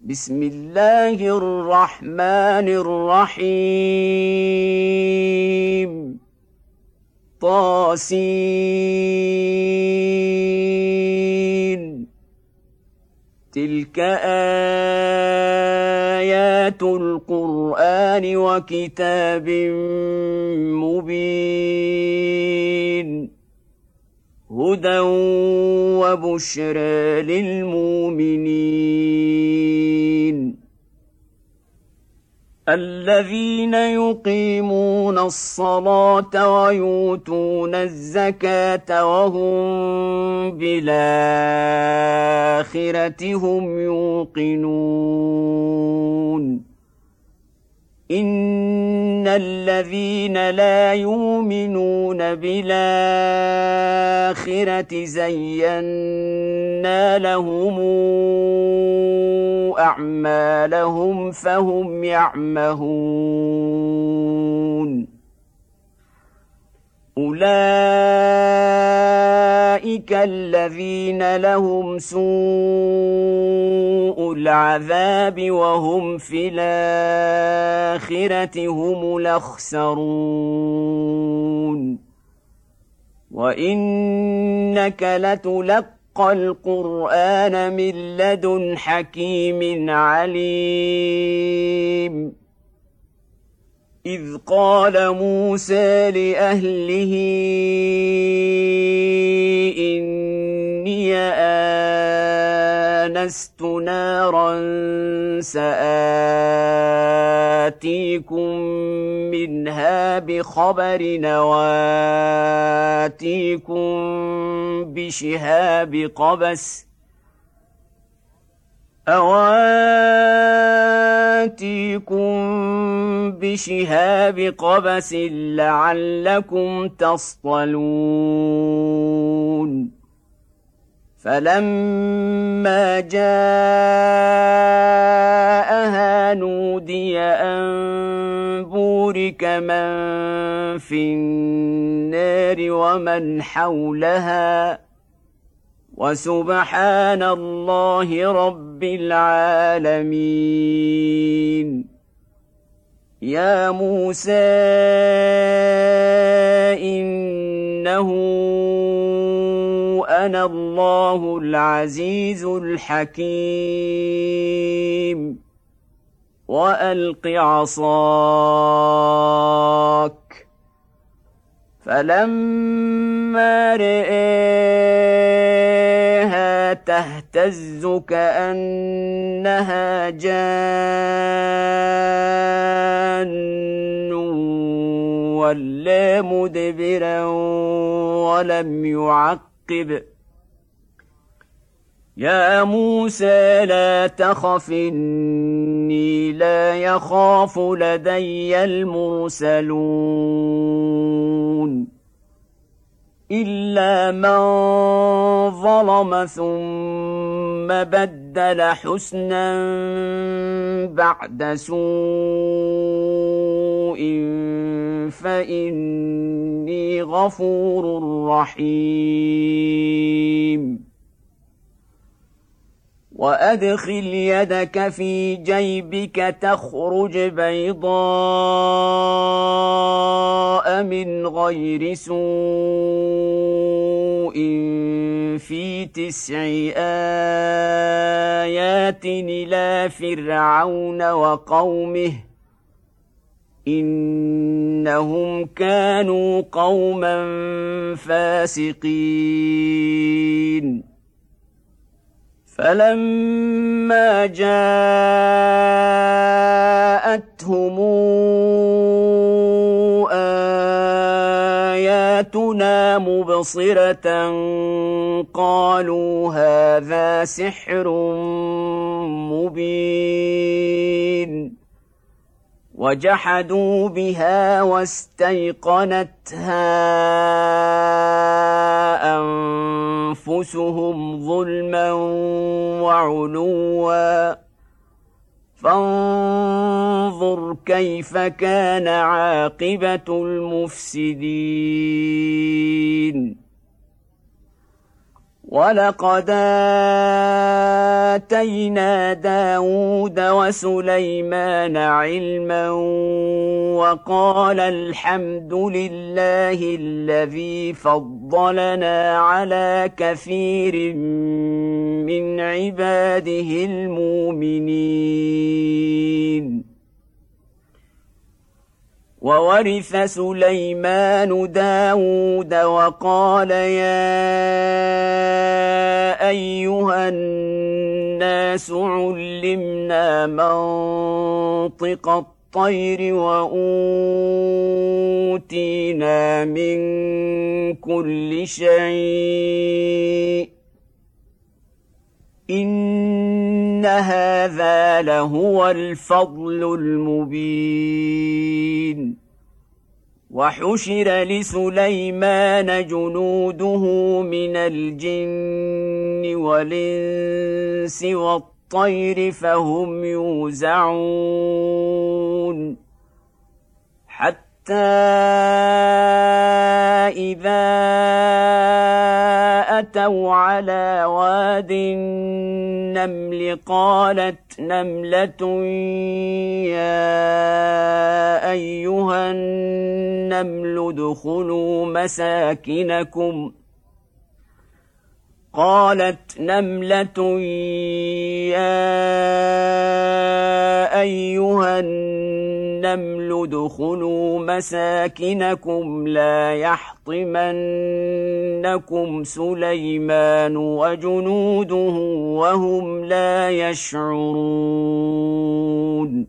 بسم الله الرحمن الرحيم طاسين تلك آيات القرآن وكتاب مبين هدى وبشرى للمؤمنين الذين يقيمون الصلاة ويؤتون الزكاة وهم بالآخرة هم يوقنون إن الذين لا يؤمنون بالآخرة زينا لهم أعمالهم فهم يعمهون أولئك الذين لهم سوء العذاب وهم في الآخرة هم الأخسرون وإنك لتلقى القرآن من لدن حكيم عليم إذ قال موسى لأهله إني آنست نارا سآتيكم منها بخبر أواتيكم بشهاب قبس لعلكم تصطلون فلما جاءها نودي أن بورك من في النار ومن حولها وسبحان الله رب العالمين يا موسى إنه أنا الله العزيز الحكيم وألق عصاك فلما رآها تهتز كأنها جان ولا مدبرا ولم يعقب يا موسى لا تخف إني لا يخاف لدي المرسلون إلا من ظلم ثم بدل حسنا بعد سوء فإني غفور رحيم وأدخل يدك في جيبك تخرج بيضاء من غير سوء في 9 آيات إلى فرعون وقومه إنهم كانوا قوما فاسقين فلما جاءتهم آياتنا مبصرة قالوا هذا سحر مبين وجحدوا بها واستيقنتها أنفسهم ظلما وعلوا فانظر كيف كان عاقبة المفسدين ولقد آتينا داود وسليمان علما وقال الحمد لله الذي فضلنا على كثير من عباده المؤمنين. وورث سليمان داود وقال يا أيها الناس علمنا منطق الطير وأوتينا من كل شيء إن هذا لهو الفضل المبين. وحشر لسليمان جنوده من الجن والإنس والطير فهم يوزعون حتى إذا أتوا على واد النمل قالت نملة يا أيها النمل ادخلوا مساكنكم قالت نملة يا أيها النمل ادخلوا مساكنكم لا يحطمنكم سليمان وجنوده وهم لا يشعرون.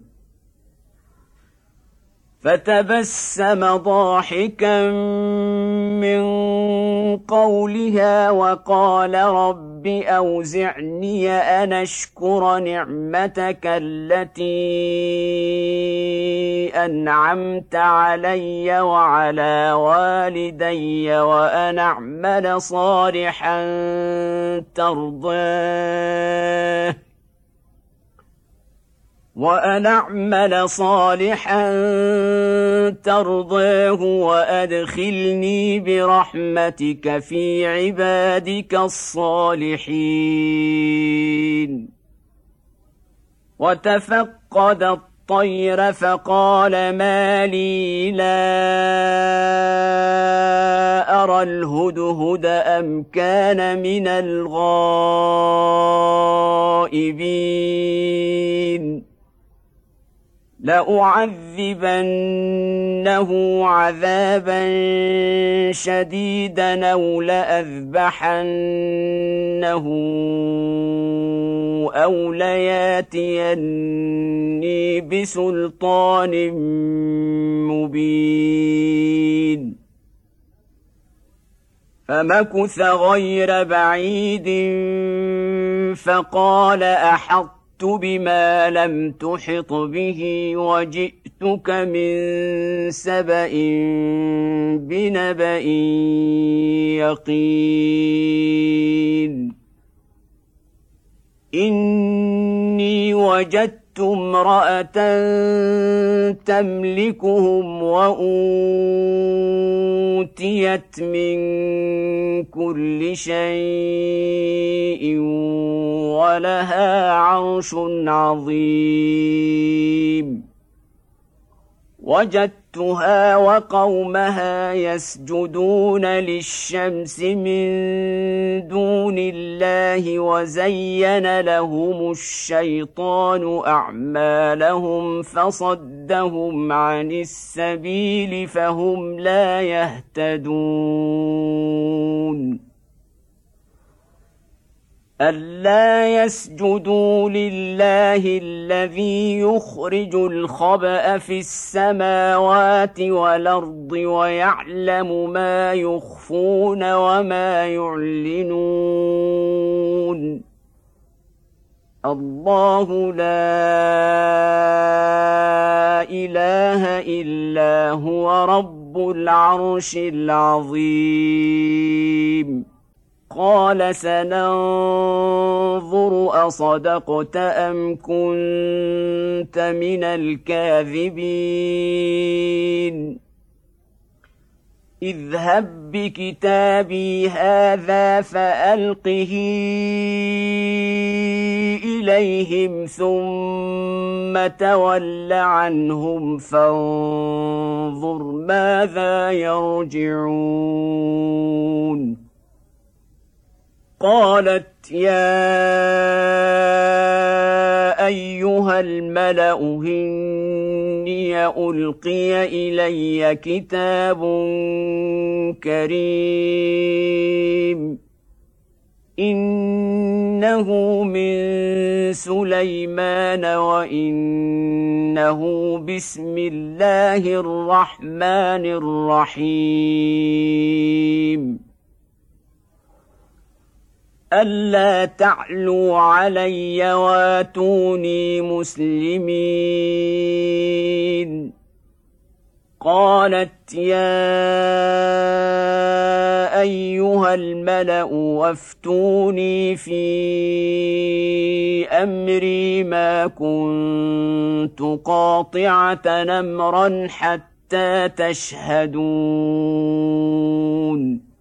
فتبسم ضاحكا من قولها وقال رب أوزعني أن أشكر نعمتك التي أنعمت علي وعلى والدي وأن أعمل صالحا ترضاه وأدخلني برحمتك في عبادك الصالحين. وتفقد الطير فقال ما لي لا أرى الهدهد أم كان من الغائبين لأعذبنه عذابا شديدا أو لأذبحنه أو لياتيني بسلطان مبين. فمكث غير بعيد فقال أحطت بما لم تحط به وجئتك من سبأ بنبأ يقين. إني وجدت امرأة تملكهم وأوتيت من كل شيء ولها عرش عظيم. وجدتها وقومها يسجدون للشمس من دون الله وزين لهم الشيطان أعمالهم فصدهم عن السبيل فهم لا يهتدون. ألا يسجدوا لله الذي يخرج الخبأ في السماوات والأرض ويعلم ما يخفون وما يعلنون. الله لا إله إلا هو رب العرش العظيم. قال سننظر أصدقت أم كنت من الكاذبين. اذهب بكتابي هذا فألقه إليهم ثم تول عنهم فانظر ماذا يرجعون. قالت يا أيها الملأ إني ألقي إلي كتاب كريم إنه من سليمان وإنه بسم الله الرحمن الرحيم ألا تعلوا علي واتوني مسلمين. قالت يا أيها الملأ وافتوني في أمري ما كنت قاطعة أمرا حتى تشهدون.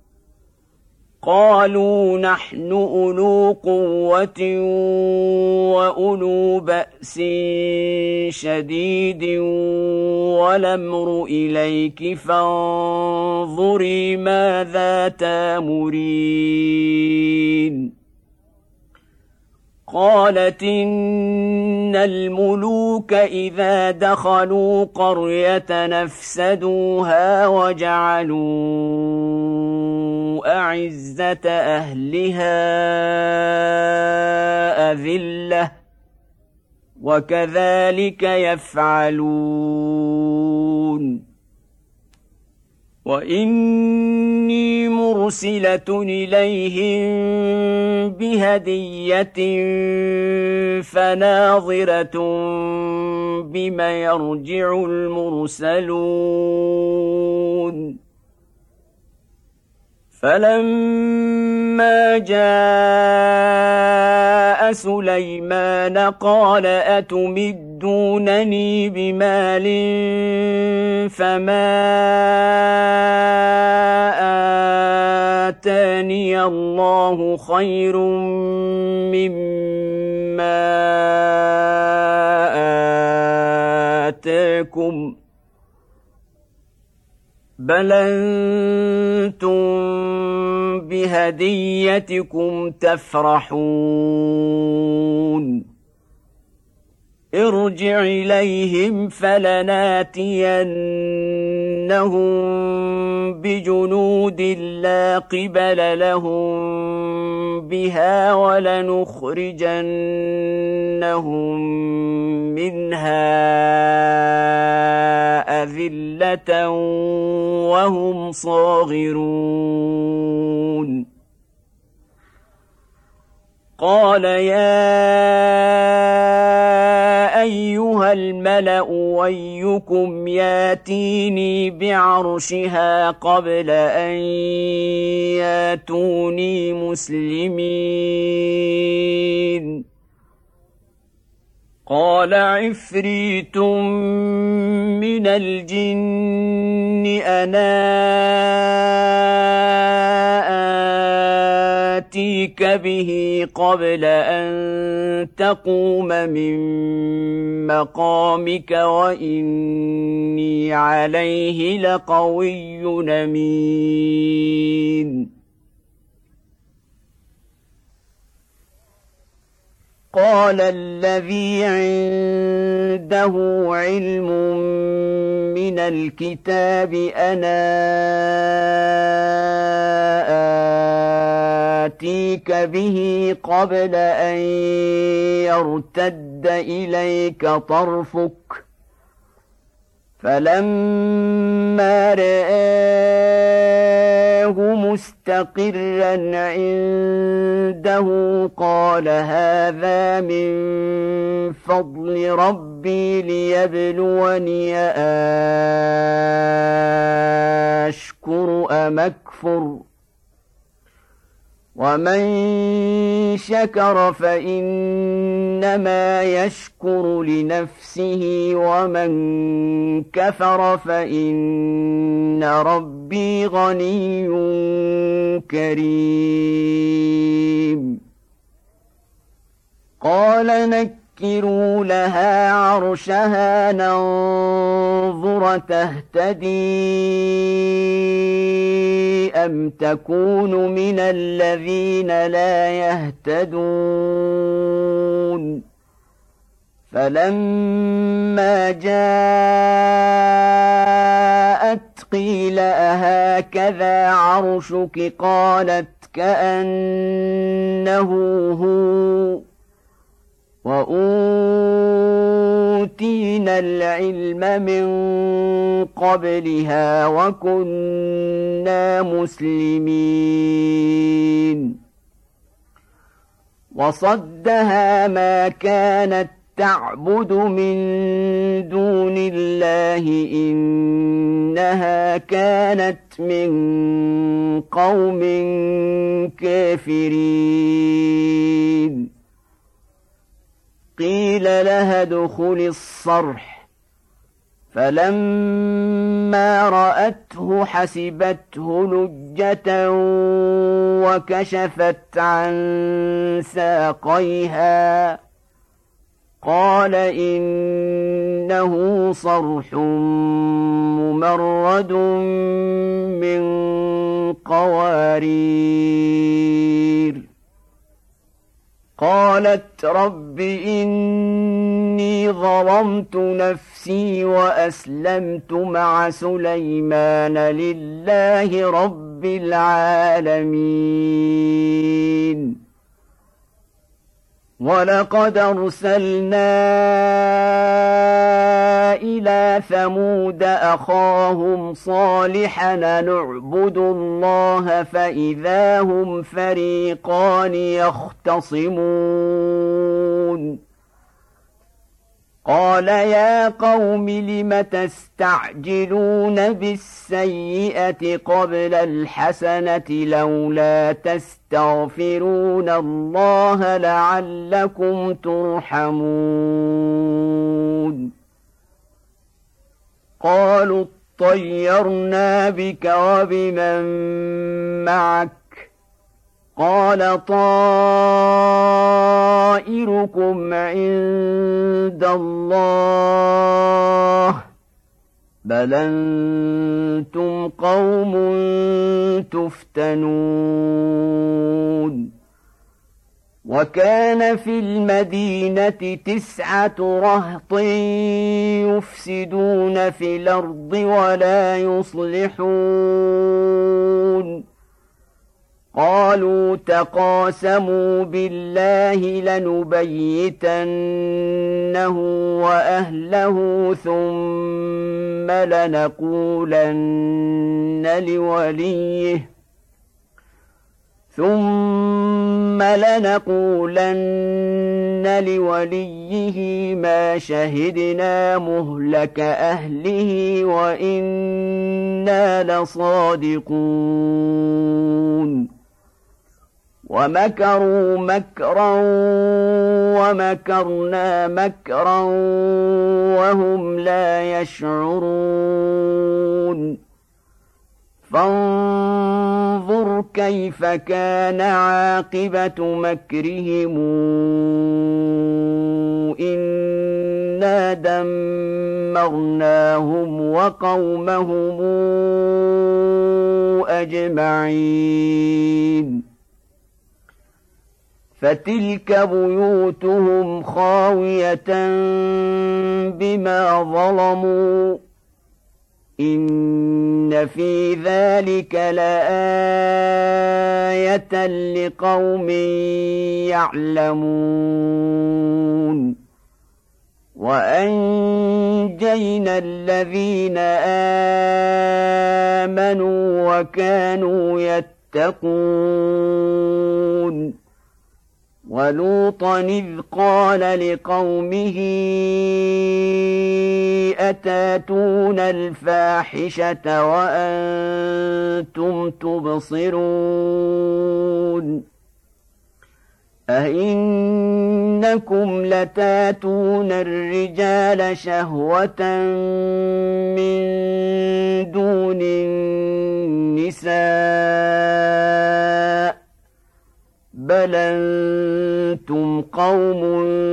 قالوا نحن أولو قوة وأولو بأس شديد والأمر إليك فانظري ماذا تأمرين. قالت إن الملوك إذا دخلوا قرية نفسدوها وجعلوا أعزة أهلها أذلة وكذلك يفعلون. وإني مرسلة إليهم بهدية فناظرة بما يرجع المرسلون. فلما جاء سليمان قال أتمدونني بمال فما آتاني الله خير مما آتاكم بل أنتم بهديتكم تفرحون. ارجع إليهم فلناتينهم بجنود لا قبل لهم بها ولنخرجنهم منها أذلة وهم صاغرون. قال يا أيها الملأ أيكم ياتيني بعرشها قبل أن ياتوني مسلمين. قال عفريت من الجن أنا آتيك به قبل أن تقوم من مقامك وإني عليه لقوي أمين. قال الذي عنده علم من الكتاب أنا آتيك به قبل أن يرتد إليك طرفك فلما رآه مستقرا عنده قال هذا من فضل ربي ليبلوني أشكر أم أكفر ومن شكر فإنما يشكر لنفسه ومن كفر فإن ربي غني كريم قال نكروا لها عرشها ننظر تهتدي أم تكون من الذين لا يهتدون فلما جاءت قيل أهكذا عرشك قالت كأنه هو وأوتينا العلم من قبلها وكنا مسلمين وصدها ما كانت تعبد من دون الله إنها كانت من قوم كافرين قيل لها ادخل الصرح فلما رأته حسبته لجة وكشفت عن ساقيها قال إنه صرح ممرد من قوارير قالت رب إني ظلمت نفسي وأسلمت مع سليمان لله رب العالمين ولقد أرسلنا إلى ثمود أخاهم صالحا نعبد الله فإذا هم فريقان يختصمون قال يا قوم لم تستعجلون بالسيئة قبل الحسنة لولا تستغفرون الله لعلكم ترحمون قالوا اطيرنا بك وبمن معك قال طائركم عند الله بل أنتم قوم تفتنون وكان في المدينة 9 رهط يفسدون في الأرض ولا يصلحون قالوا تقاسموا بالله لنبيتنه وأهله ثم لنقولن لوليه ما شهدنا مهلك أهله وإنا لصادقون ومكروا مكرا ومكرنا مكرا وهم لا يشعرون فانظر كيف كان عاقبة مكرهم إنا دمرناهم وقومهم أجمعين فتلك بيوتهم خاوية بما ظلموا إن في ذلك لآية لقوم يعلمون وأنجينا الذين آمنوا وكانوا يتقون ولوطا إذ قال لقومه أتاتون الفاحشة وأنتم تبصرون أئنكم لتاتون الرجال شهوة من دون النساء بل أنتم قوم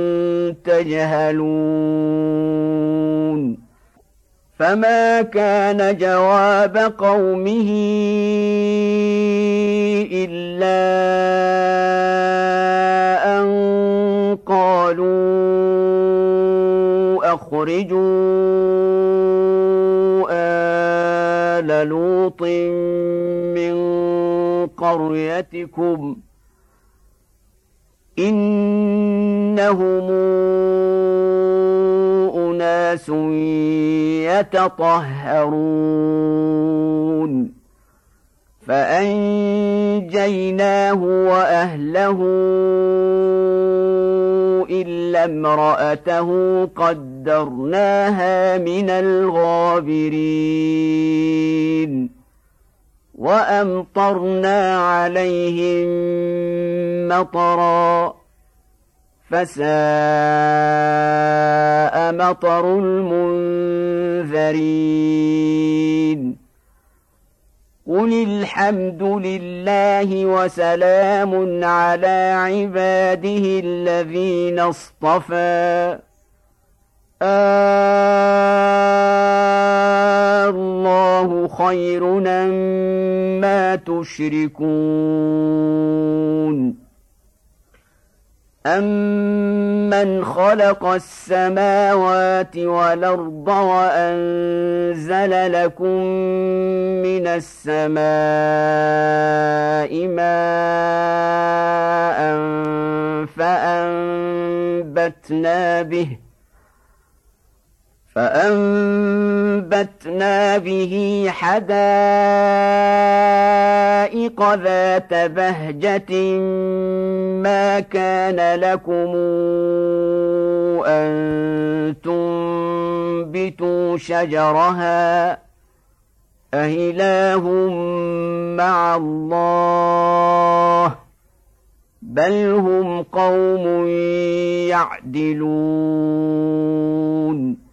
تجهلون فما كان جواب قومه إلا أن قالوا أخرجوا آل لوط من قريتكم إنهم أناس يتطهرون فأنجيناه وأهله إلا امرأته قدرناها من الغابرين وأمطرنا عليهم مطرا فساء مطر المنذرين قل الحمد لله وسلام على عباده الذين اصطفى الله خير ما تشركون أمن خلق السماوات والأرض وأنزل لكم من السماء ماء فأنبتنا به حدائق ذات بهجة ما كان لكم أن تنبتوا شجرها أإله مع الله بل هم قوم يعدلون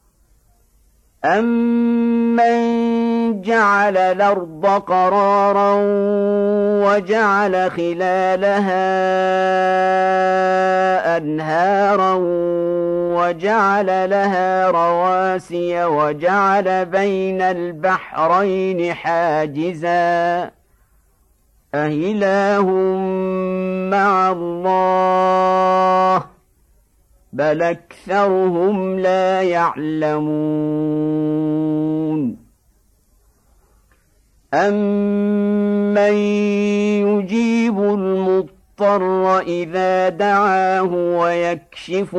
أمن جعل الأرض قرارا وجعل خلالها أنهارا وجعل لها رواسي وجعل بين البحرين حاجزا أإله مع الله بل أكثرهم لا يعلمون أمن يجيب المضطر إذا دعاه ويكشف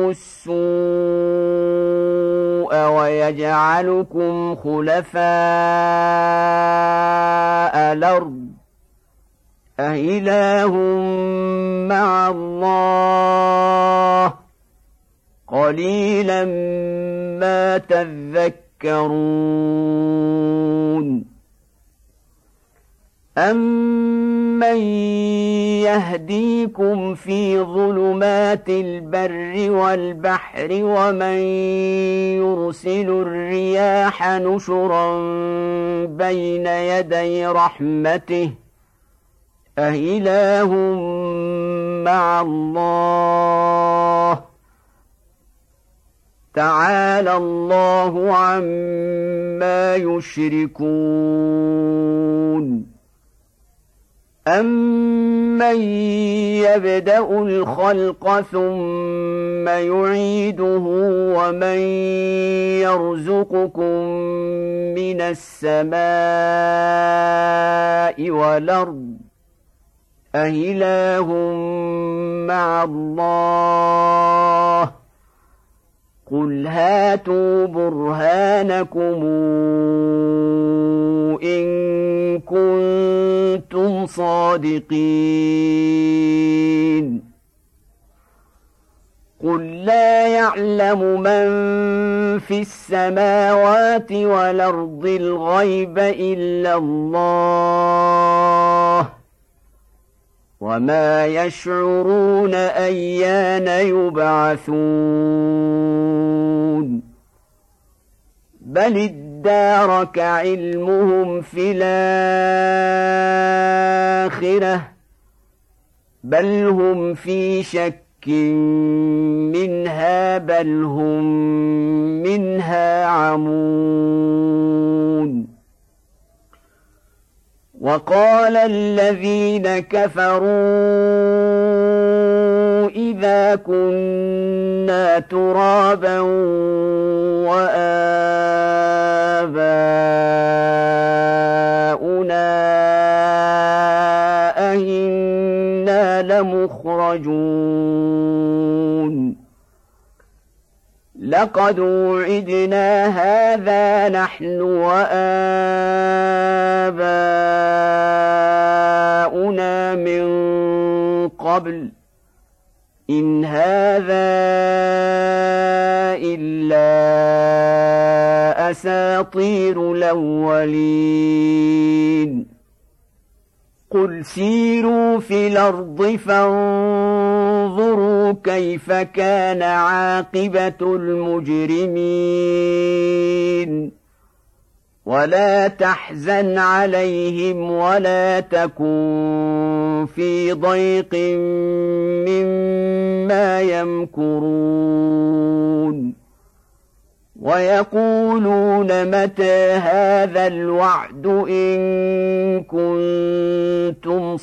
السوء ويجعلكم خلفاء الأرض أإله مع الله قليلا ما تذكرون أمن يهديكم في ظلمات البر والبحر ومن يرسل الرياح نشرا بين يدي رحمته أإله مع الله تعالى الله عما يشركون أمن يبدأ الخلق ثم يعيده ومن يرزقكم من السماء والأرض أإله مع الله قل هاتوا برهانكم إن كنتم صادقين قل لا يعلم من في السماوات والأرض الغيب إلا الله وما يشعرون أيان يبعثون بل ادارك علمهم في الآخرة بل هم في شك منها بل هم منها عمون وقال الذين كفروا إذا كنا ترابا وآباؤنا أئنا لمخرجون لقد وعدنا هذا نحن وآباؤنا من قبل إن هذا إلا أساطير الأولين قل سيروا في الأرض فانظروا كيف كان عاقبة المجرمين ولا تحزن عليهم ولا تكن في ضيق مما يمكرون ويقولون متى هذا الوعد إن كنتم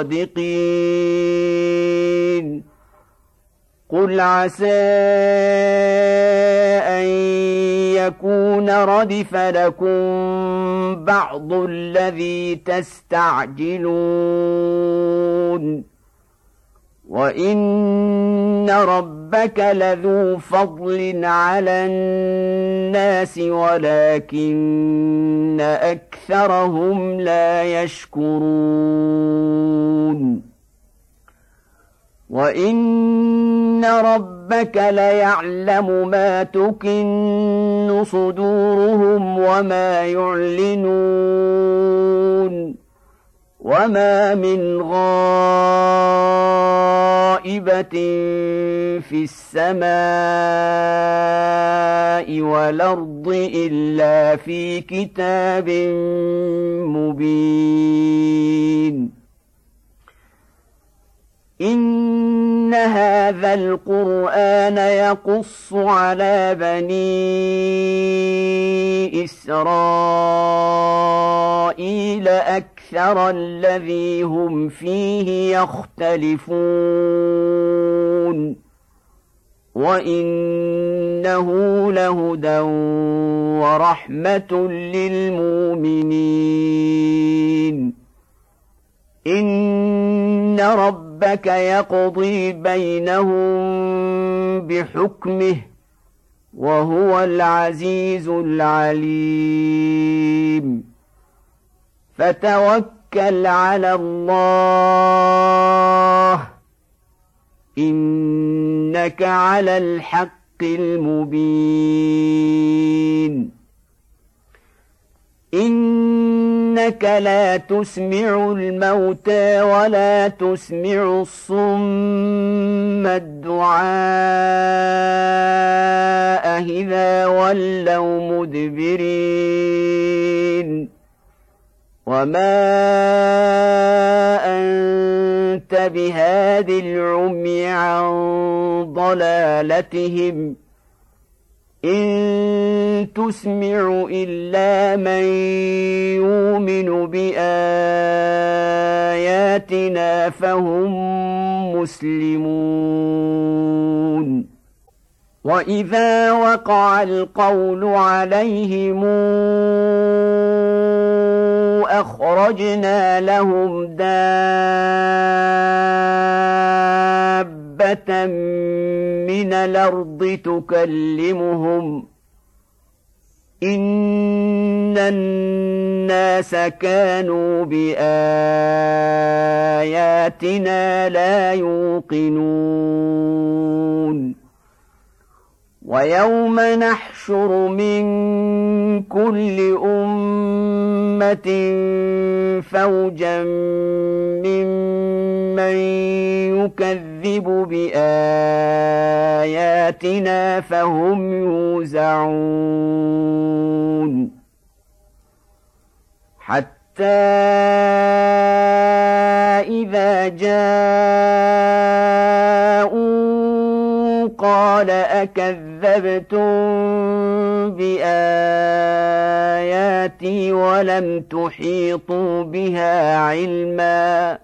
صادقين قل عسى أن يكون ردف لكم بعض الذي تستعجلون وإن ربك لذو فضل على الناس ولكن أكثرهم لا يشكرون وإن ربك ليعلم ما تكن صدورهم وما يعلنون وما من غائبة في السماء والأرض إلا في كتاب مبين إن هذا القرآن يقص على بني إسرائيل أكثر الذي هم فيه يختلفون وإنه لهدى ورحمة للمؤمنين إن ربك يقضي بينهم بحكمه وهو العزيز العليم فتوكل على الله إنك على الحق المبين إنك لا تسمع الموتى ولا تسمع الصم الدعاء إذا ولوا مدبرين وما أنت بهاد العمي عن ضلالتهم إن تسمع إلا من يؤمن بآياتنا فهم مسلمون وإذا وقع القول عليهم أخرجنا لهم دابة من الأرض تكلمهم إن الناس كانوا بآياتنا لا يوقنون ويوم نحشر من كل أمة فوجا ممن يكذب بآياتنا فهم يوزعون حتى إذا جاءوا قال أكذبتم بآياتي ولم تحيطوا بها علما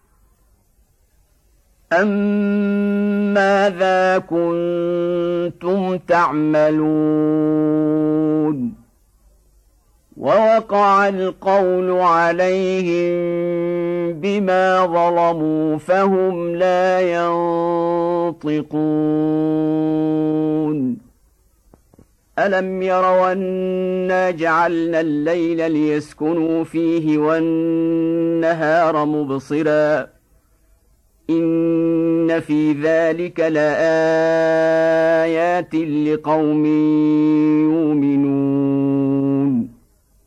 أم ماذا كنتم تعملون ووقع القول عليهم بما ظلموا فهم لا ينطقون ألم يروا أنا جعلنا الليل ليسكنوا فيه والنهار مبصرا إن في ذلك لآيات لقوم يؤمنون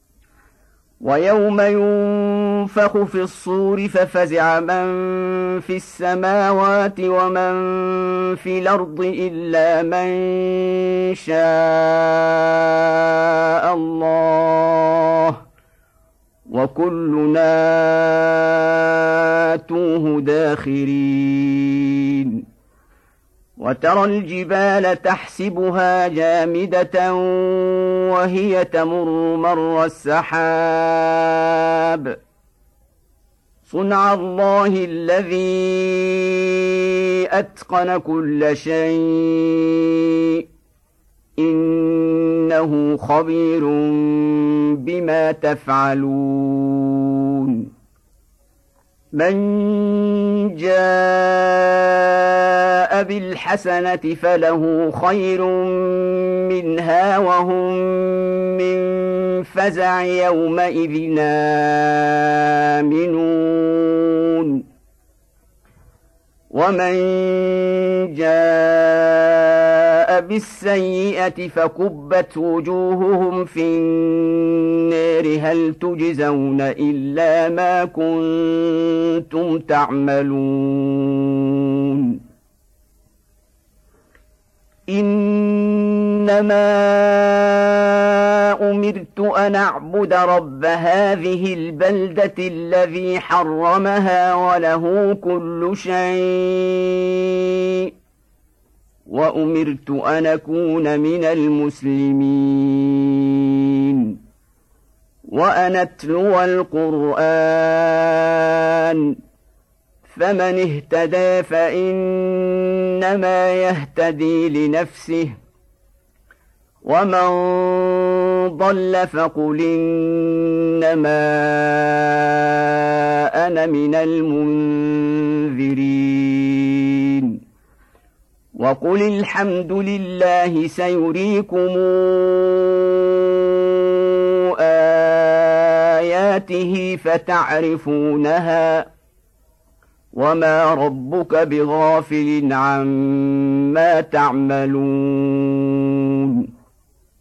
ويوم ينفخ في الصور ففزع من في السماوات ومن في الأرض إلا من شاء الله وكلنا آتوه داخرين وترى الجبال تحسبها جامدة وهي تمر مر السحاب صنع الله الذي أتقن كل شيء إنه خبير بما تفعلون من جاء بالحسنة فله خير منها وهم من فزع يومئذ آمنون ومن جاء بالسيئة فكبت وجوههم في النار هل تجزون إلا ما كنتم تعملون إنما أمرت أن أعبد رب هذه البلدة الذي حرمها وله كل شيء وأمرت أن أكون من المسلمين وأن أتلو القرآن فمن اهتدى فإنما يهتدي لنفسه ومن ضل فقل إنما أنا من المنذرين وقل الحمد لله سيريكم آياته فتعرفونها وما ربك بغافل عما تعملون